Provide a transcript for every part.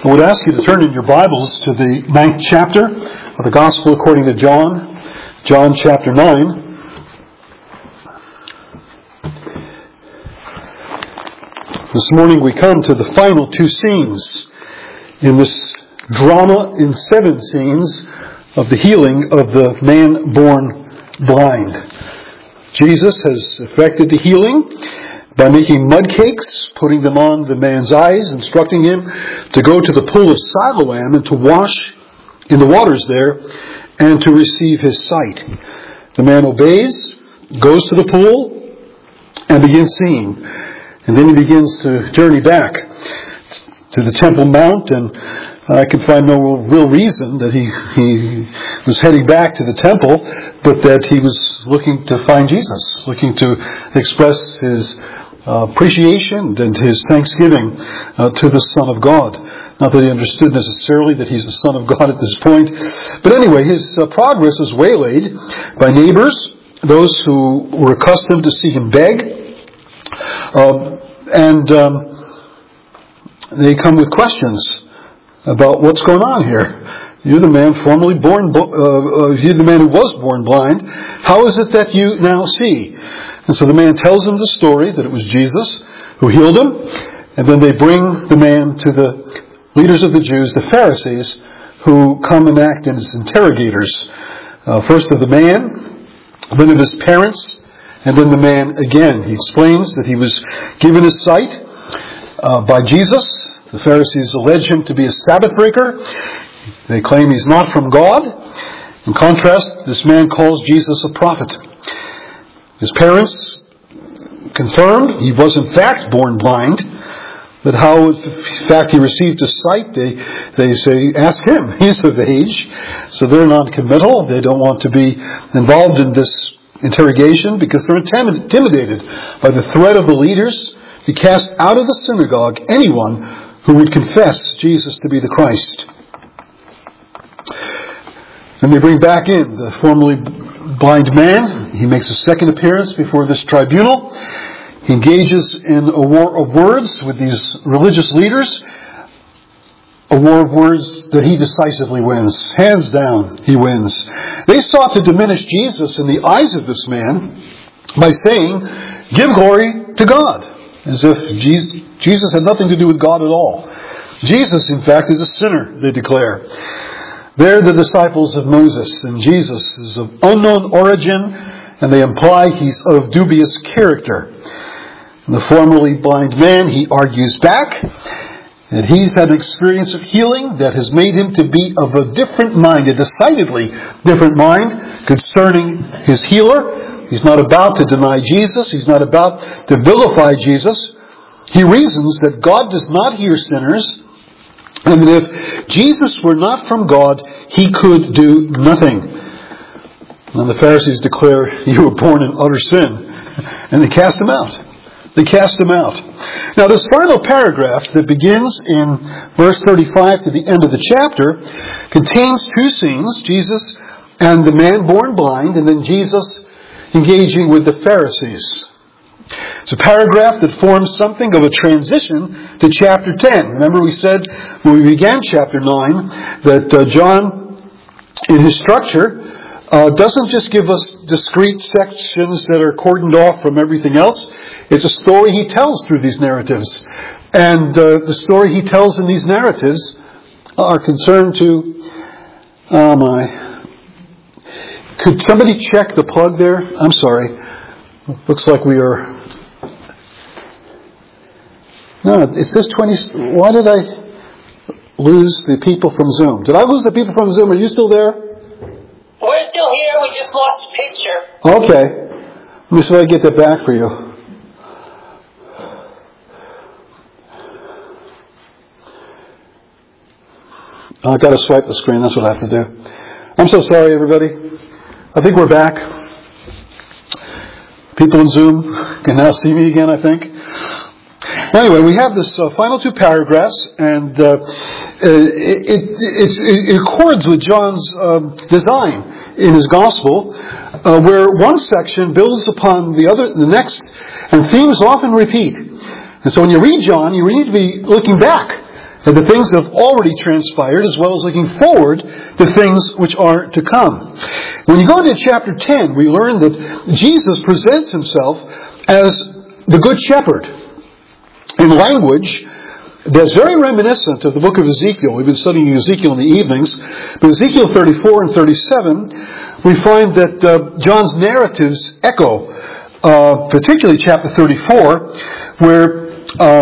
I would ask you to turn in your Bibles to the 9th chapter of the Gospel according to John, John chapter 9. This morning we come to the final two scenes in this drama in 7 scenes of the healing of the man born blind. Jesus has effected the healing by making mud cakes, putting them on the man's eyes, instructing him to go to the pool of Siloam and to wash in the waters there and to receive his sight. The man obeys, goes to the pool, and begins seeing. And then he begins to journey back to the Temple Mount, and I can find no real reason that he was heading back to the temple, but that he was looking to find Jesus, looking to express his appreciation and his thanksgiving to the Son of God. Not that he understood necessarily that he's the Son of God at this point. But anyway, his progress is waylaid by neighbors, those who were accustomed to see him beg. And they come with questions about what's going on here. You're the man formerly born, you're the man who was born blind. How is it that you now see? And so the man tells them the story that it was Jesus who healed him. And then they bring the man to the leaders of the Jews, the Pharisees, who come and act as interrogators. First of the man, then of his parents, and then the man again. He explains that he was given his sight by Jesus. The Pharisees allege him to be a Sabbath breaker. They claim he's not from God. In contrast, this man calls Jesus a prophet. His parents confirmed he was in fact born blind, but how in fact he received his sight, they say, ask him. He's of age. So they're non-committal. They don't want to be involved in this interrogation because they're intimidated by the threat of the leaders to cast out of the synagogue anyone who would confess Jesus to be the Christ. And they bring back in the formerly blind man. He makes a second appearance before this tribunal. He engages in a war of words with these religious leaders. A war of words that he decisively wins. Hands down, he wins. They sought to diminish Jesus in the eyes of this man by saying, give glory to God. As if Jesus had nothing to do with God at all. Jesus, in fact, is a sinner, they declare. They're the disciples of Moses, and Jesus is of unknown origin, and they imply he's of dubious character. And the formerly blind man, he argues back that he's had an experience of healing that has made him to be of a different mind, a decidedly different mind concerning his healer. He's not about to deny Jesus. He's not about to vilify Jesus. He reasons that God does not hear sinners, and that if Jesus were not from God, he could do nothing. And the Pharisees declare, you were born in utter sin. And they cast him out. They cast him out. Now this final paragraph that begins in verse 35 to the end of the chapter contains two scenes, Jesus and the man born blind, and then Jesus engaging with the Pharisees. It's a paragraph that forms something of a transition to chapter 10. Remember we said when we began chapter 9 that John, in his structure, doesn't just give us discrete sections that are cordoned off from everything else. It's a story he tells through these narratives. And the story he tells in these narratives are concerned to... Oh my... Could somebody check the plug there? I'm sorry. Looks like we are... No, it says 20... Why did I lose the people from Zoom? Did I lose the people from Zoom? Are you still there? We're still here. We just lost a picture. Okay. Let me see if I get that back for you. I've got to swipe the screen. That's what I have to do. I'm so sorry, everybody. I think we're back. People in Zoom can now see me again, I think. Anyway, we have this final two paragraphs, and it accords with John's design in his gospel, where one section builds upon the next, and themes often repeat. And so when you read John, you need to be looking back and the things that have already transpired, as well as looking forward to things which are to come. When you go into chapter 10, we learn that Jesus presents himself as the Good Shepherd in language that's very reminiscent of the book of Ezekiel. We've been studying Ezekiel in the evenings. But Ezekiel 34 and 37, we find that John's narratives echo, particularly chapter 34, where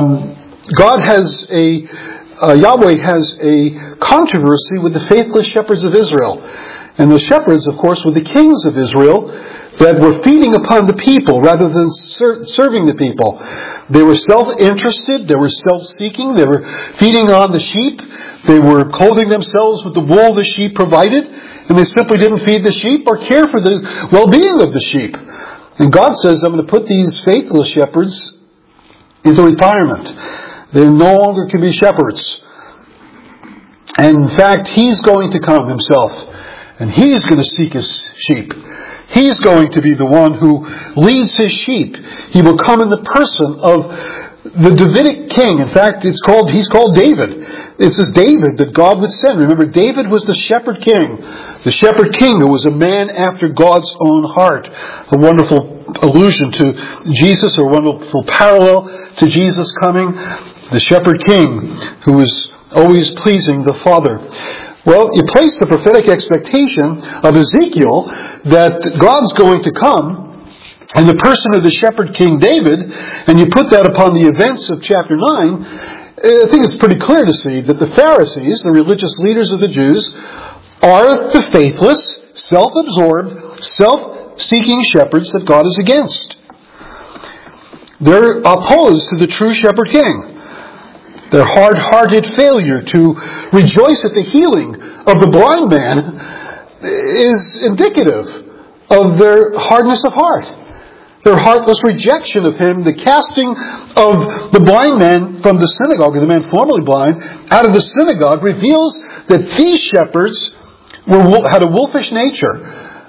Yahweh has a controversy with the faithless shepherds of Israel. And the shepherds, of course, were the kings of Israel that were feeding upon the people rather than serving the people. They were self-interested, they were self-seeking, they were feeding on the sheep, they were clothing themselves with the wool the sheep provided, and they simply didn't feed the sheep or care for the well-being of the sheep. And God says, I'm going to put these faithless shepherds into retirement. They no longer can be shepherds. And in fact, He's going to come Himself, and He's going to seek His sheep. He's going to be the one who leads His sheep. He will come in the person of the Davidic king. In fact, he's called David. This is David that God would send. Remember, David was the shepherd king. The shepherd king who was a man after God's own heart. A wonderful allusion to Jesus, or a wonderful parallel to Jesus coming. The shepherd king who was always pleasing the Father. Well, you place the prophetic expectation of Ezekiel that God's going to come in the person of the shepherd king David, and you put that upon the events of chapter 9, I think it's pretty clear to see that the Pharisees, the religious leaders of the Jews, are the faithless, self-absorbed, self-seeking shepherds that God is against. They're opposed to the true shepherd king. Their hard-hearted failure to rejoice at the healing of the blind man is indicative of their hardness of heart. Their heartless rejection of Him, the casting of the blind man from the synagogue, or the man formerly blind, out of the synagogue, reveals that these shepherds had a wolfish nature.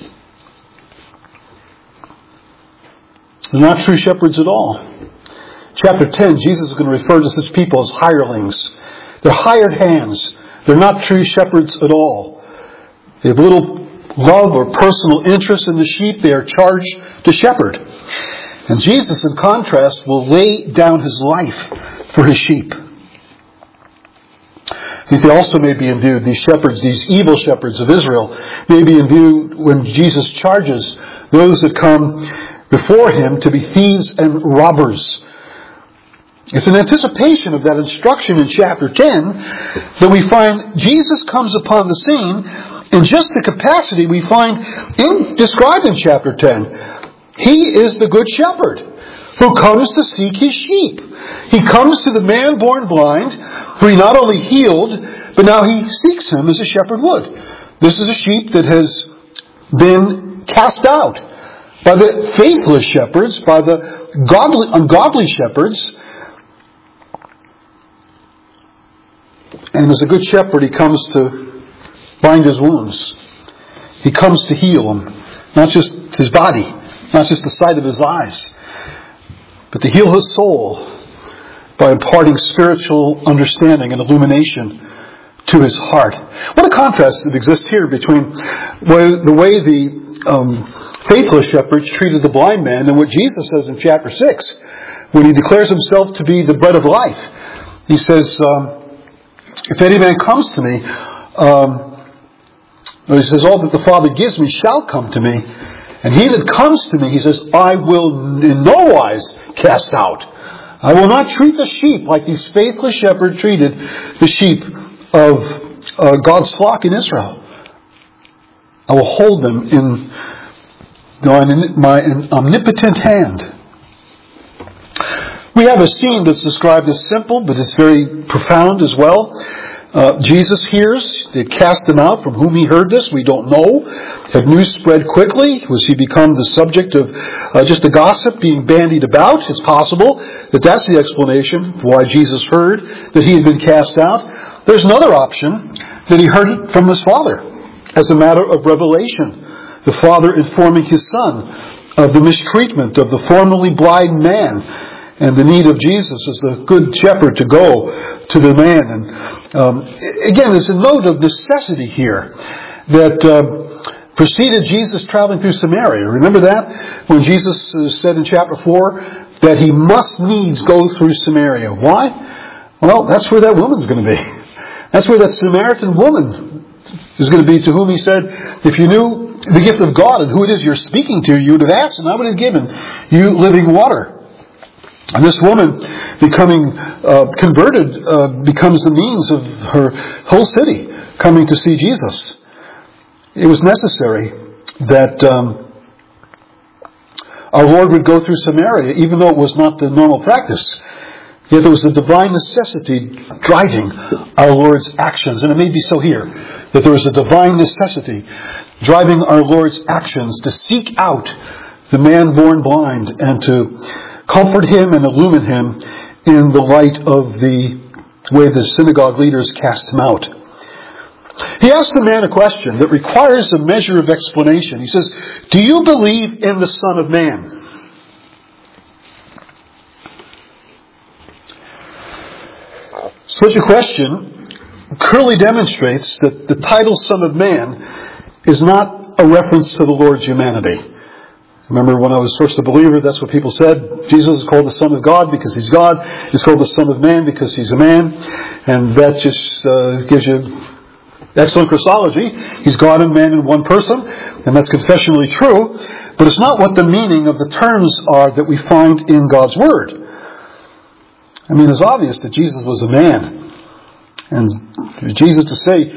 They're not true shepherds at all. Chapter 10, Jesus is going to refer to such people as hirelings. They're hired hands. They're not true shepherds at all. They have little love or personal interest in the sheep. They are charged to shepherd. And Jesus, in contrast, will lay down His life for His sheep. I think they also may be in view, these shepherds, these evil shepherds of Israel, may be in view when Jesus charges those that come before Him to be thieves and robbers. It's an anticipation of that instruction in chapter 10 that we find Jesus comes upon the scene in just the capacity we find described in chapter 10. He is the good shepherd who comes to seek His sheep. He comes to the man born blind, who He not only healed, but now He seeks him as a shepherd would. This is a sheep that has been cast out by the faithless shepherds, by the ungodly shepherds. And as a good shepherd, He comes to bind his wounds. He comes to heal him. Not just his body, not just the sight of his eyes, but to heal his soul by imparting spiritual understanding and illumination to his heart. What a contrast that exists here between the way the faithless shepherds treated the blind man and what Jesus says in chapter 6 when He declares Himself to be the bread of life. He says, if any man comes to me, He says, all that the Father gives me shall come to me. And he that comes to me, He says, I will in no wise cast out. I will not treat the sheep like these faithless shepherds treated the sheep of God's flock in Israel. I will hold them in my omnipotent hand. We have a scene that's described as simple, but it's very profound as well. Jesus hears. They cast Him out. From whom He heard this, we don't know. Had news spread quickly? Was He become the subject of just a gossip being bandied about? It's possible that that's the explanation for why Jesus heard that He had been cast out. There's another option, that He heard it from His Father as a matter of revelation. The Father informing His Son of the mistreatment of the formerly blind man, and the need of Jesus as the good shepherd to go to the man. And again, there's a note of necessity here that preceded Jesus traveling through Samaria. Remember that? When Jesus said in chapter 4 that he must needs go through Samaria. Why? Well, that's where that woman's going to be. That's where that Samaritan woman is going to be, to whom he said, if you knew the gift of God and who it is you're speaking to, you would have asked and I would have given you living water. And this woman becoming converted becomes the means of her whole city coming to see Jesus. It was necessary that our Lord would go through Samaria, even though it was not the normal practice. Yet there was a divine necessity driving our Lord's actions. And it may be so here, that there was a divine necessity driving our Lord's actions to seek out the man born blind and to comfort him and illumine him in the light of the way the synagogue leaders cast him out. He asked the man a question that requires a measure of explanation. He says, do you believe in the Son of Man? Such a question clearly demonstrates that the title Son of Man is not a reference to the Lord's humanity. Remember when I was first a believer, that's what people said. Jesus is called the Son of God because He's God. He's called the Son of Man because He's a man. And that just gives you excellent Christology. He's God and man in one person. And that's confessionally true. But it's not what the meaning of the terms are that we find in God's Word. I mean, it's obvious that Jesus was a man. And for Jesus to say,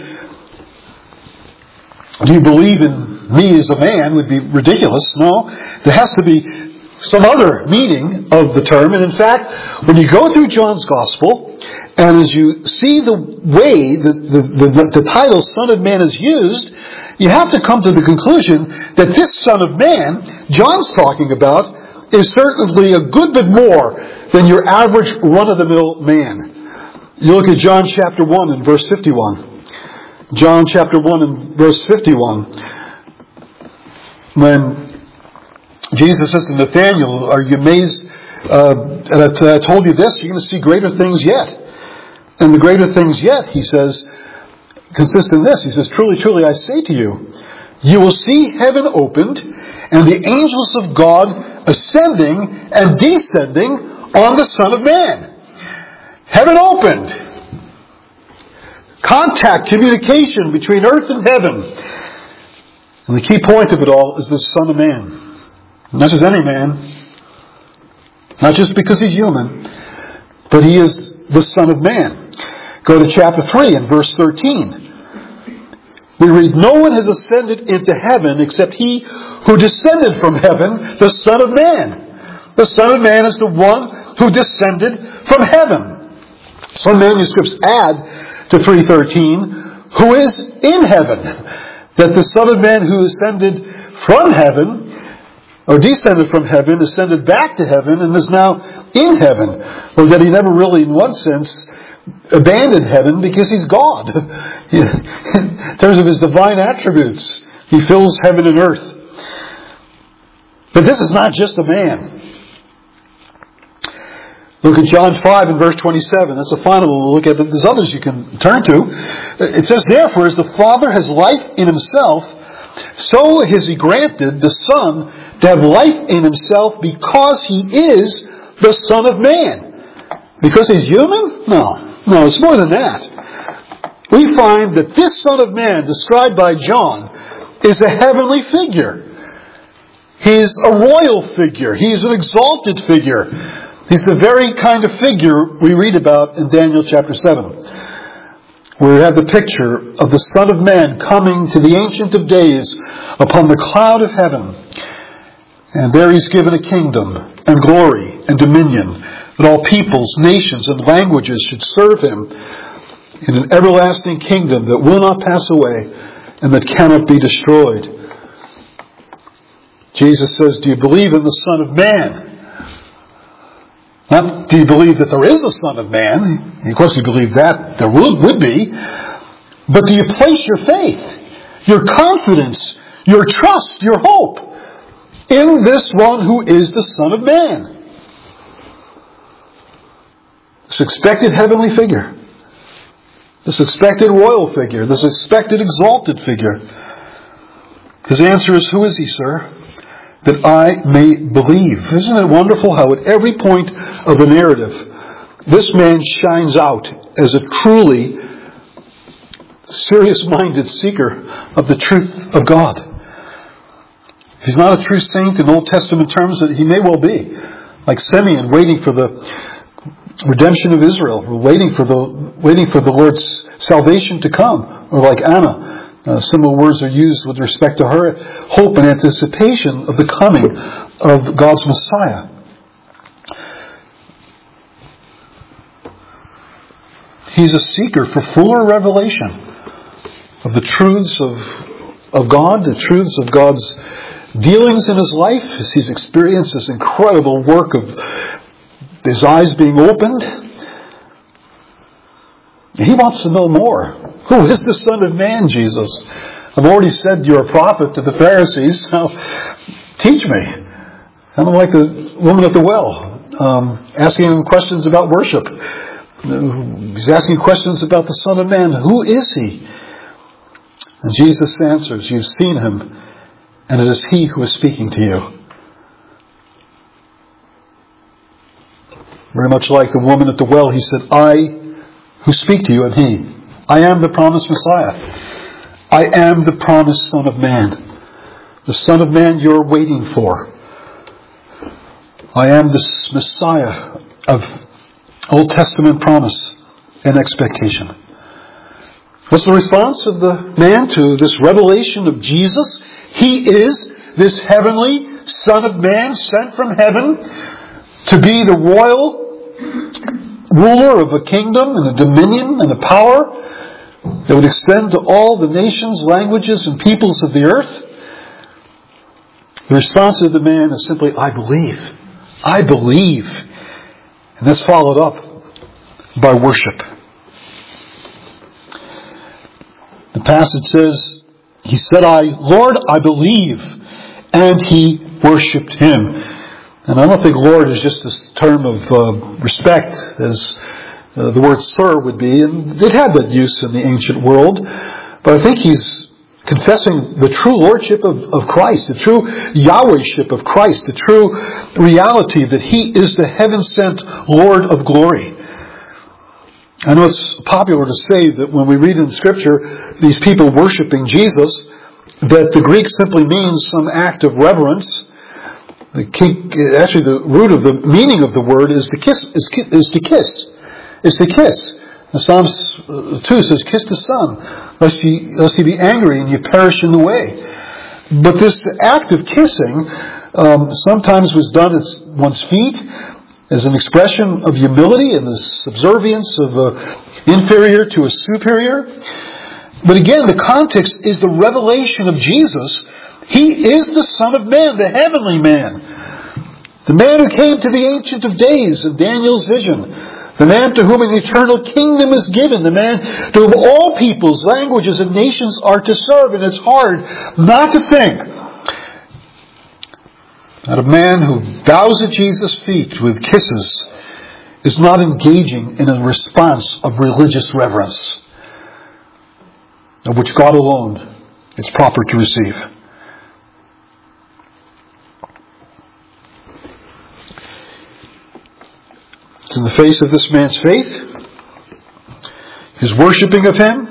do you believe in me as a man, would be ridiculous. No, there has to be some other meaning of the term. And in fact, when you go through John's Gospel, and as you see the way the title Son of Man is used, you have to come to the conclusion that this Son of Man John's talking about is certainly a good bit more than your average run-of-the-mill man. You look at John chapter 1 and verse 51. John chapter 1 and verse 51. When Jesus says to Nathanael, are you amazed that I told you this? You're going to see greater things yet. And the greater things yet, he says, consist in this. He says, truly, truly, I say to you, you will see heaven opened and the angels of God ascending and descending on the Son of Man. Heaven opened. Contact, communication between earth and heaven. And the key point of it all is the Son of Man. Not just any man. Not just because he's human. But he is the Son of Man. Go to chapter 3 and verse 13. We read, no one has ascended into heaven except he who descended from heaven, the Son of Man. The Son of Man is the one who descended from heaven. Some manuscripts add to 3:13, who is in heaven. That the Son of Man who ascended from heaven, or descended from heaven, ascended back to heaven, and is now in heaven. Or that he never really, in one sense, abandoned heaven because he's God. In terms of his divine attributes, he fills heaven and earth. But this is not just a man. Look at John 5 and verse 27. That's the final look at. But there's others you can turn to. It says, therefore, as the Father has life in himself, so has he granted the Son to have life in himself because he is the Son of Man. Because he's human? No, it's more than that. We find that this Son of Man, described by John, is a heavenly figure. He's a royal figure. He's an exalted figure. He's the very kind of figure we read about in Daniel chapter 7, where we have the picture of the Son of Man coming to the Ancient of Days upon the cloud of heaven. And there he's given a kingdom and glory and dominion, that all peoples, nations, and languages should serve him in an everlasting kingdom that will not pass away and that cannot be destroyed. Jesus says, do you believe in the Son of Man? Not do you believe that there is a Son of Man? Of course you believe that there would be. But do you place your faith, your confidence, your trust, your hope in this one who is the Son of Man? This expected heavenly figure. This expected royal figure. This expected exalted figure. His answer is, who is he, sir? That I may believe. Isn't it wonderful how at every point of the narrative, this man shines out as a truly serious-minded seeker of the truth of God. If he's not a true saint in Old Testament terms, he may well be. Like Simeon, waiting for the redemption of Israel, or waiting for the Lord's salvation to come. Or like Anna, similar words are used with respect to her hope and anticipation of the coming of God's Messiah. He's a seeker for fuller revelation of the truths of God, the truths of God's dealings in his life, as he's experienced this incredible work of his eyes being opened. He wants to know more. Who is the Son of Man, Jesus? I've already said you're a prophet to the Pharisees. Now, teach me. Kind of like the woman at the well, asking him questions about worship. He's asking questions about the Son of Man. Who is he? And Jesus answers, you've seen him, and it is he who is speaking to you. Very much like the woman at the well, he said, I who speak to you am he. I am the promised Messiah. I am the promised Son of Man. The Son of Man you're waiting for. I am this Messiah of Old Testament promise and expectation. What's the response of the man to this revelation of Jesus? He is this heavenly Son of Man sent from heaven to be the royal ruler of a kingdom and a dominion and a power that would extend to all the nations, languages, and peoples of the earth. The response of the man is simply, I believe. I believe. And that's followed up by worship. The passage says, he said, Lord, I believe. And he worshipped him. And I don't think Lord is just this term of respect as the word sir would be. And it had that use in the ancient world. But I think he's confessing the true lordship of Christ, the true Yahwehship of Christ, the true reality that he is the heaven-sent Lord of glory. I know it's popular to say that when we read in Scripture these people worshiping Jesus, that the Greek simply means some act of reverence. Actually, the root of the meaning of the word is to kiss. Is to kiss. And Psalms 2 says, "Kiss the Son, lest he be angry and you perish in the way." But this act of kissing sometimes was done at one's feet as an expression of humility and the subservience of an inferior to a superior. But again, the context is the revelation of Jesus. He is the Son of Man, the heavenly man. The man who came to the Ancient of Days in Daniel's vision. The man to whom an eternal kingdom is given. The man to whom all peoples, languages, and nations are to serve. And it's hard not to think that a man who bows at Jesus' feet with kisses is not engaging in a response of religious reverence, of which God alone is proper to receive. It's in the face of this man's faith, his worshipping of him,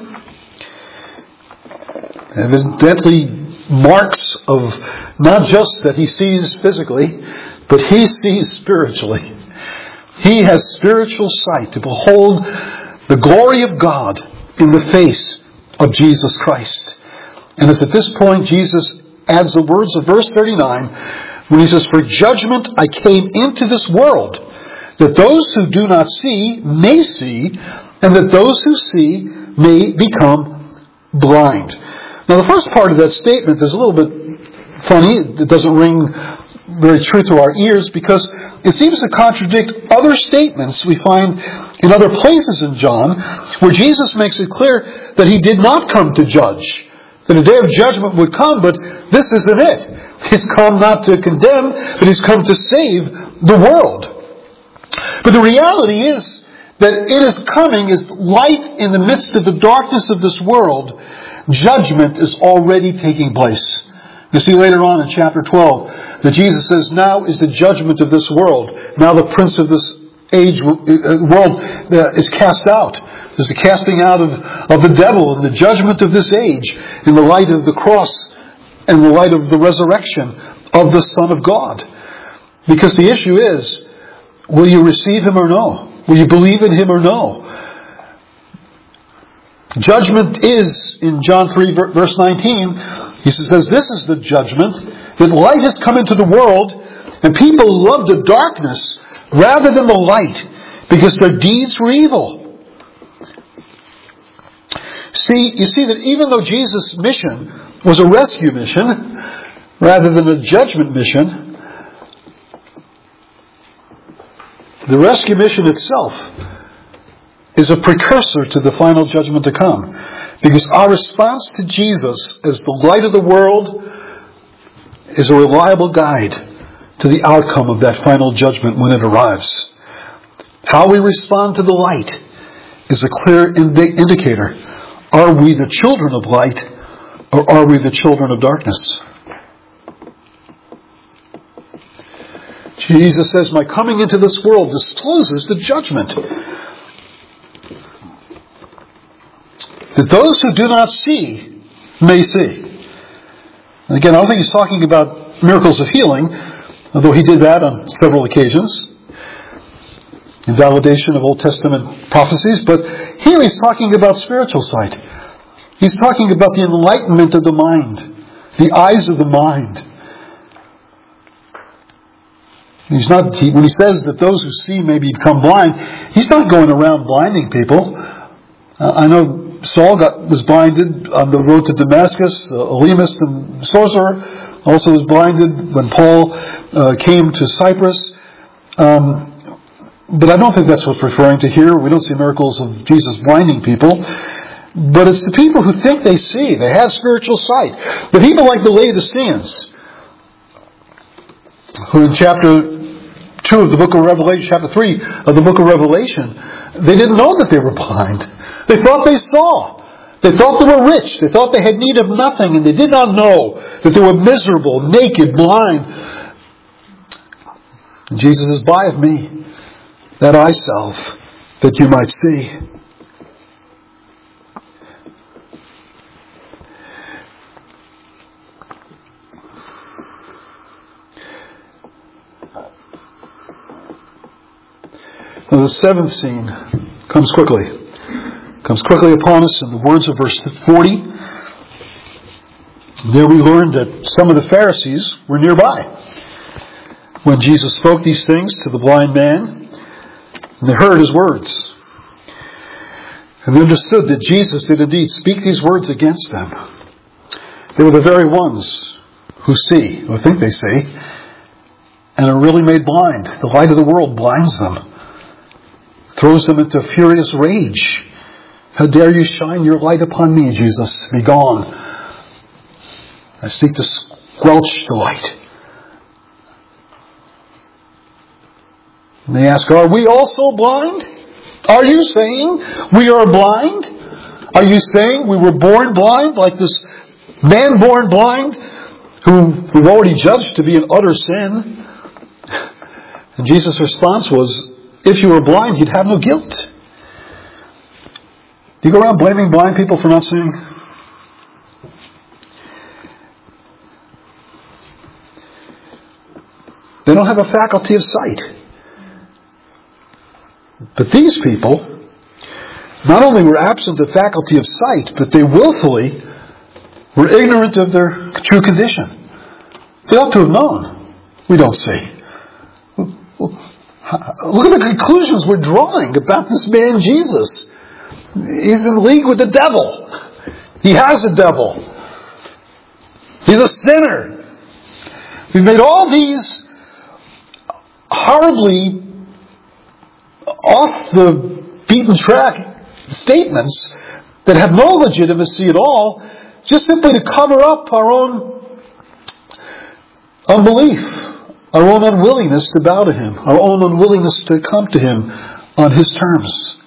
evidently marks of not just that he sees physically, but he sees spiritually. He has spiritual sight to behold the glory of God in the face of Jesus Christ. And it's at this point Jesus adds the words of verse 39 when he says, "For judgment I came into this world, that those who do not see may see, and that those who see may become blind." Now the first part of that statement is a little bit funny. It doesn't ring very true to our ears because it seems to contradict other statements we find in other places in John where Jesus makes it clear that he did not come to judge. That a day of judgment would come, but this isn't it. He's come not to condemn, but he's come to save the world. But the reality is that it is coming as light in the midst of the darkness of this world, judgment is already taking place. You see later on in chapter 12 that Jesus says, now is the judgment of this world. Now the prince of this world is cast out. There's the casting out of the devil and the judgment of this age in the light of the cross and the light of the resurrection of the Son of God. Because the issue is, will you receive Him or no? Will you believe in Him or no? Judgment is, in John 3 verse 19, Jesus says, this is the judgment, that light has come into the world, and people love the darkness rather than the light, because their deeds were evil. You see that even though Jesus' mission was a rescue mission, rather than a judgment mission, the rescue mission itself is a precursor to the final judgment to come. Because our response to Jesus as the light of the world is a reliable guide to the outcome of that final judgment when it arrives. How we respond to the light is a clear indicator. Are we the children of light, or are we the children of darkness? Jesus says, my coming into this world discloses the judgment. That those who do not see may see. And again, I don't think he's talking about miracles of healing, although he did that on several occasions, in validation of Old Testament prophecies. But here he's talking about spiritual sight. He's talking about the enlightenment of the mind, the eyes of the mind. When he says that those who see may become blind, he's not going around blinding people. I know Saul was blinded on the road to Damascus. Elymas, the sorcerer, also was blinded when Paul came to Cyprus. But I don't think that's what's referring to here. We don't see miracles of Jesus blinding people. But it's the people who think they see. They have spiritual sight. The people like the Laodiceans, who in chapter 2 of the book of Revelation, chapter 3 of the book of Revelation, they didn't know that they were blind. They thought they saw. They thought they were rich. They thought they had need of nothing, and they did not know that they were miserable, naked, blind. And Jesus says, buy of me that eye salve, that you might see. Now the seventh scene comes quickly. Comes quickly upon us in the words of verse 40. There we learn that some of the Pharisees were nearby when Jesus spoke these things to the blind man, and they heard his words. And they understood that Jesus did indeed speak these words against them. They were the very ones who see, who think they see, and are really made blind. The light of the world blinds them, throws them into furious rage. How dare you shine your light upon me, Jesus? Be gone. I seek to squelch the light. And they ask, are we also blind? Are you saying we are blind? Are you saying we were born blind, like this man born blind, who we've already judged to be in utter sin? And Jesus' response was, if you were blind, you'd have no guilt. Do you go around blaming blind people for not seeing? They don't have a faculty of sight. But these people not only were absent of faculty of sight, but they willfully were ignorant of their true condition. They ought to have known. We don't see. Look at the conclusions we're drawing about this man Jesus. He's in league with the devil. He has a devil. He's a sinner. We've made all these horribly off the beaten track statements that have no legitimacy at all, just simply to cover up our own unbelief, our own unwillingness to bow to Him, our own unwillingness to come to Him, on His terms.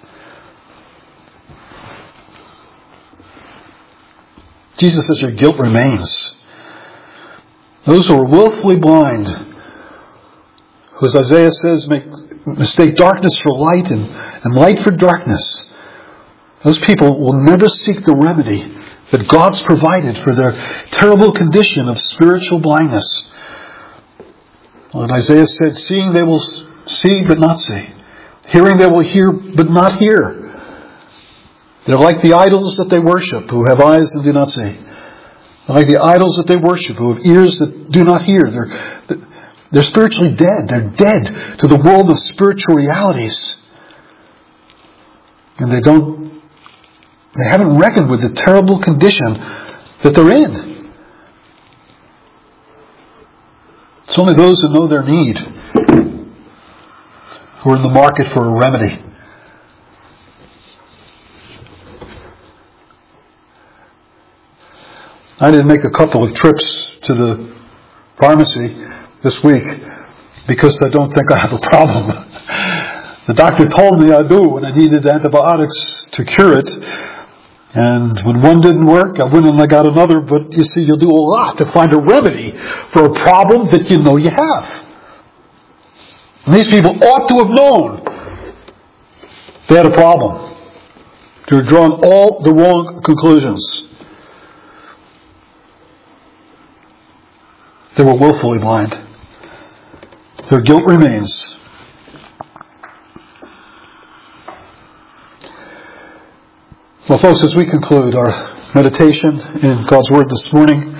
Jesus says your guilt remains. Those who are willfully blind, who, as Isaiah says, mistake darkness for light and light for darkness, those people will never seek the remedy that God's provided for their terrible condition of spiritual blindness. And Isaiah said, seeing they will see but not see. Hearing they will hear but not hear. They're like the idols that they worship, who have eyes and do not see. They're like the idols that they worship, who have ears that do not hear. They're spiritually dead. They're dead to the world of spiritual realities. And they haven't reckoned with the terrible condition that they're in. It's only those who know their need who are in the market for a remedy. I did make a couple of trips to the pharmacy this week because I don't think I have a problem. The doctor told me I do, and I needed antibiotics to cure it. And when one didn't work, I went and I got another. But you see, you'll do a lot to find a remedy for a problem that you know you have. And these people ought to have known they had a problem. They were drawing all the wrong conclusions. They were willfully blind. Their guilt remains. Well, folks, as we conclude our meditation in God's Word this morning,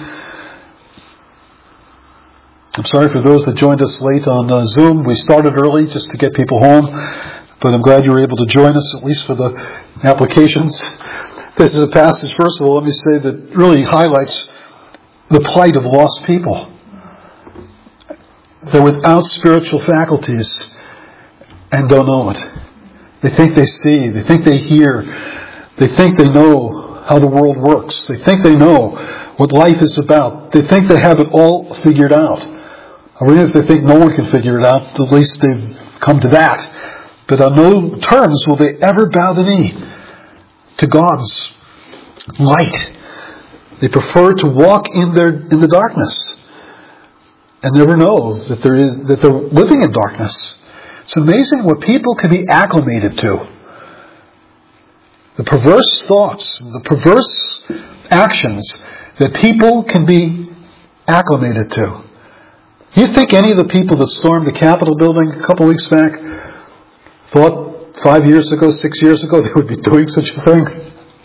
I'm sorry for those that joined us late on Zoom. We started early just to get people home, but I'm glad you were able to join us, at least for the applications. This is a passage, first of all, let me say, that really highlights the plight of lost people. They're without spiritual faculties and don't know it. They think they see, they think they hear, they think they know how the world works. They think they know what life is about. They think they have it all figured out. Or even if they think no one can figure it out, at least they've come to that. But on no terms will they ever bow the knee to God's light. They prefer to walk in the darkness and never know that they're living in darkness. It's amazing what people can be acclimated to. The perverse thoughts, the perverse actions that people can be acclimated to. You think any of the people that stormed the Capitol building a couple of weeks back thought 5 years ago, 6 years ago, they would be doing such a thing?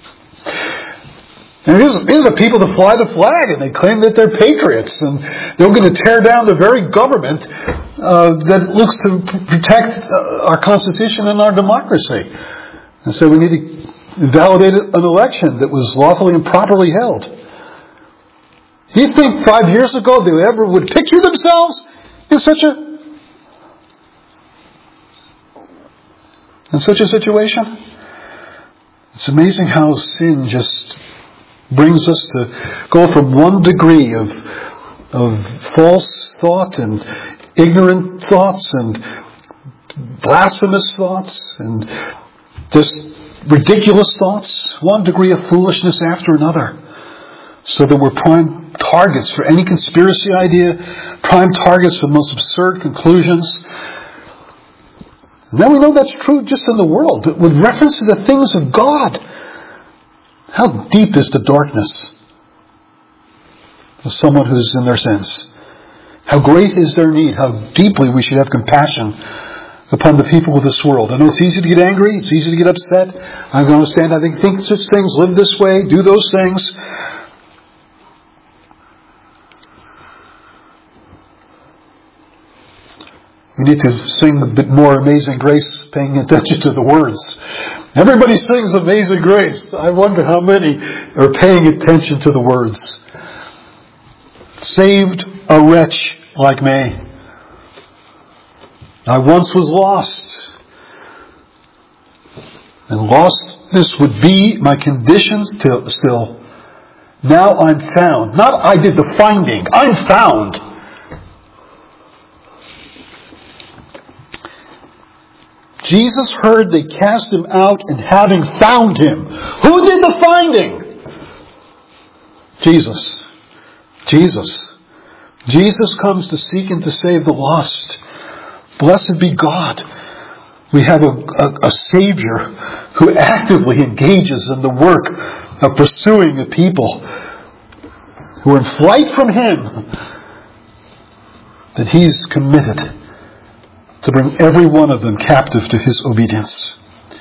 And these are the people that fly the flag, and they claim that they're patriots, and they're going to tear down the very government that looks to protect our Constitution and our democracy. And so we need to invalidate an election that was lawfully and properly held. Do you think 5 years ago they ever would picture themselves in such a situation? It's amazing how sin just brings us to go from one degree of false thought and ignorant thoughts and blasphemous thoughts and just ridiculous thoughts, one degree of foolishness after another, so that we're prime targets for any conspiracy idea, prime targets for the most absurd conclusions. And then we know that's true just in the world, but with reference to the things of God, how deep is the darkness of someone who's in their sins? How great is their need? How deeply we should have compassion upon the people of this world. I know it's easy to get angry. It's easy to get upset. I don't understand. I think such things, live this way, do those things. We need to sing a bit more Amazing Grace, paying attention to the words. Everybody sings Amazing Grace. I wonder how many are paying attention to the words. Saved a wretch like me. I once was lost, and lostness would be my condition still. Now I'm found. Not I did the finding. I'm found. Jesus heard they cast him out, and having found him. Who did the finding? Jesus. Jesus comes to seek and to save the lost. Blessed be God. We have a Savior who actively engages in the work of pursuing the people who are in flight from Him, that He's committed to bring every one of them captive to His obedience.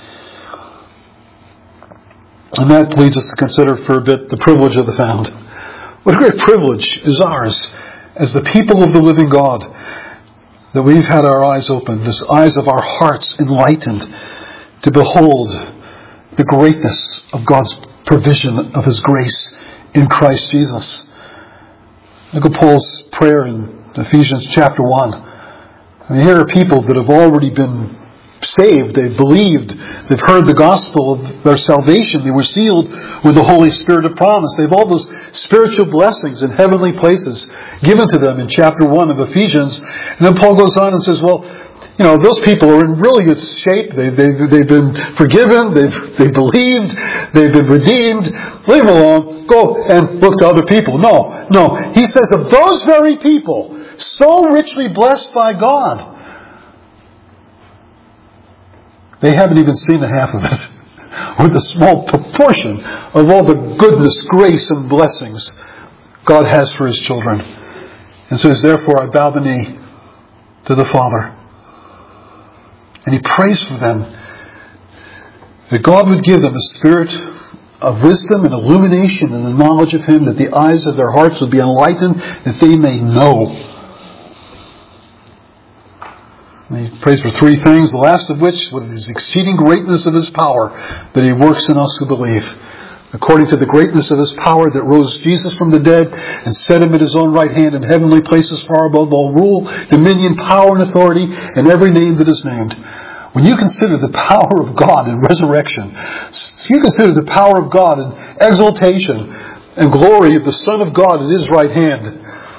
And that leads us to consider for a bit the privilege of the found. What a great privilege is ours as the people of the living God, that we've had our eyes opened, the eyes of our hearts enlightened, to behold the greatness of God's provision of His grace in Christ Jesus. Look at Paul's prayer in Ephesians chapter 1. I mean, here are people that have already been saved. They've believed. They've heard the gospel of their salvation. They were sealed with the Holy Spirit of promise. They have all those spiritual blessings in heavenly places given to them in chapter 1 of Ephesians. And then Paul goes on and says, well, those people are in really good shape. They've been forgiven. They've believed. They've been redeemed. Leave them alone. Go and look to other people. No. He says of those very people, so richly blessed by God, they haven't even seen the half of it, or the small proportion of all the goodness, grace, and blessings God has for His children. And so therefore I bow the knee to the Father. And He prays for them, that God would give them a spirit of wisdom and illumination and the knowledge of Him, that the eyes of their hearts would be enlightened, that they may know. And He prays for three things, the last of which, with His exceeding greatness of His power, that He works in us who believe. According to the greatness of His power that rose Jesus from the dead and set Him at His own right hand in heavenly places far above all rule, dominion, power, and authority, and every name that is named. When you consider the power of God in resurrection, you consider the power of God in exaltation and glory of the Son of God at His right hand.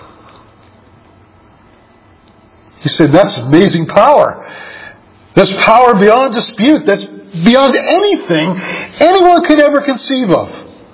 He said, that's amazing power. That's power beyond dispute. That's beyond anything anyone could ever conceive of.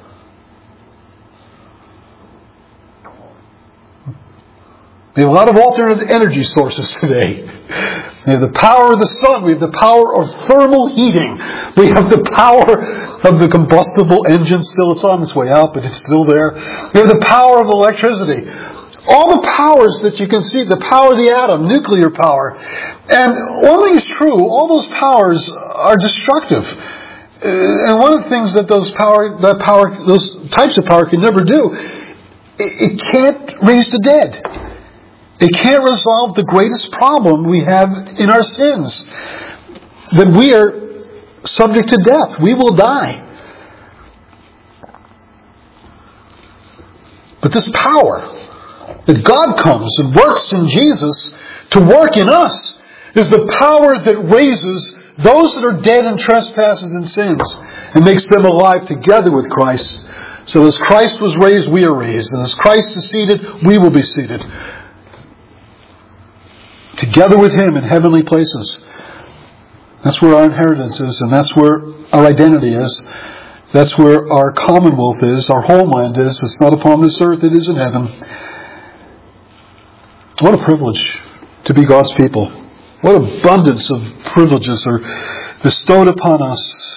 We have a lot of alternate energy sources today. We have the power of the sun. We have the power of thermal heating. We have the power of the combustible engine. Still, it's on its way out, but it's still there. We have the power of electricity. All the powers that you can see, the power of the atom, nuclear power. And one thing is true, all those powers are destructive. And one of the things that those types of power can never do, it can't raise the dead. It can't resolve the greatest problem we have in our sins. That we are subject to death. We will die. But this power that God comes and works in Jesus to work in us is the power that raises those that are dead in trespasses and sins and makes them alive together with Christ. So as Christ was raised, we are raised. And as Christ is seated, we will be seated together with Him in heavenly places. That's where our inheritance is, and that's where our identity is. That's where our commonwealth is, our homeland is. It's not upon this earth, it is in heaven. What a privilege to be God's people. What abundance of privileges are bestowed upon us.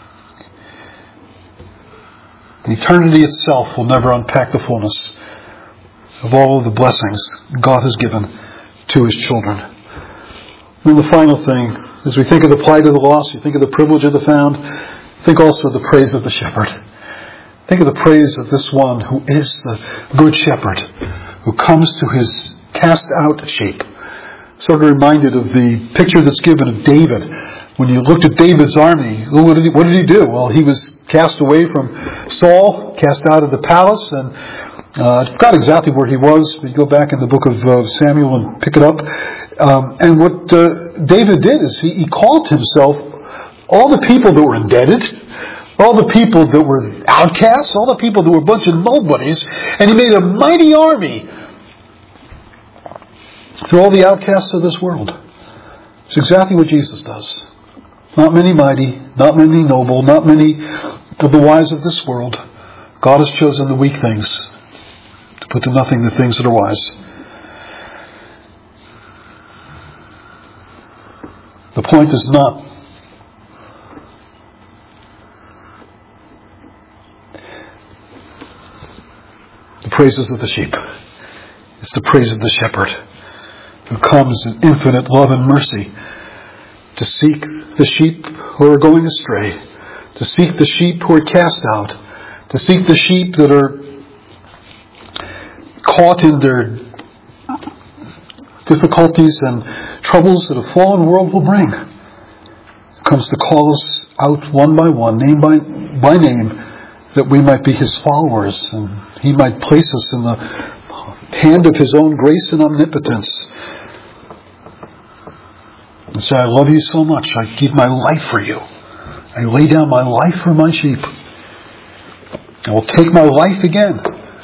Eternity itself will never unpack the fullness of all of the blessings God has given to His children. And the final thing, as we think of the plight of the lost, we think of the privilege of the found, think also of the praise of the shepherd. Think of the praise of this one who is the good shepherd, who comes to his cast out sheep. Sort of reminded of the picture that's given of David. When you looked at David's army, what did he do? Well, he was cast away from Saul, cast out of the palace, and I forgot exactly where he was. You go back in the book of Samuel and pick it up. And what David did is he called to himself all the people that were indebted, all the people that were outcasts, all the people that were a bunch of nobodies, and he made a mighty army through all the outcasts of this world. It's exactly what Jesus does. Not many mighty, not many noble, not many of the wise of this world. God has chosen the weak things to put to nothing the things that are wise. The point is not the praises of the sheep. It's the praise of the shepherd who comes in infinite love and mercy to seek the sheep who are going astray, to seek the sheep who are cast out, to seek the sheep that are caught in their difficulties and troubles that a fallen world will bring. He comes to call us out one by one, name by name, that we might be His followers and He might place us in the hand of His own grace and omnipotence. And say, I love you so much, I give my life for you. I lay down my life for my sheep. I will take my life again.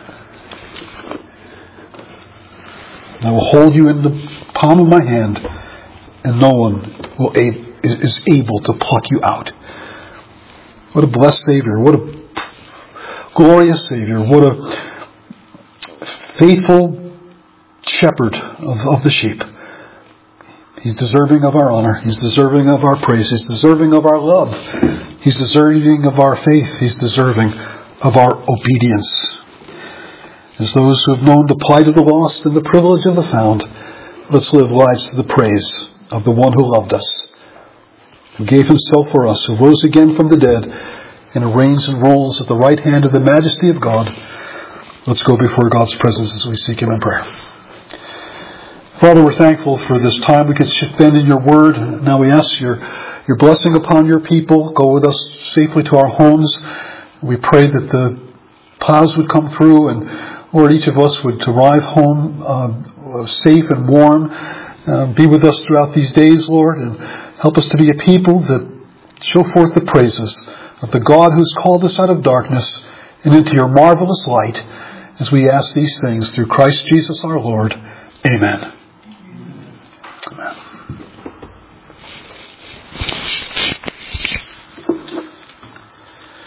I will hold you in the palm of my hand, and no one is able to pluck you out. What a blessed Savior. What a glorious Savior. What a faithful shepherd of the sheep. He's deserving of our honor. He's deserving of our praise. He's deserving of our love. He's deserving of our faith. He's deserving of our obedience. As those who have known the plight of the lost and the privilege of the found, let's live lives to the praise of the one who loved us, who gave Himself for us, who rose again from the dead, and reigns and rules at the right hand of the majesty of God. Let's go before God's presence as we seek Him in prayer. Father, we're thankful for this time we could spend in your word. Now we ask your blessing upon your people. Go with us safely to our homes. We pray that the plows would come through and, Lord, each of us would arrive home safe and warm. Be with us throughout these days, Lord, and help us to be a people that show forth the praises of the God who's called us out of darkness and into your marvelous light, as we ask these things through Christ Jesus our Lord. Amen. Amen.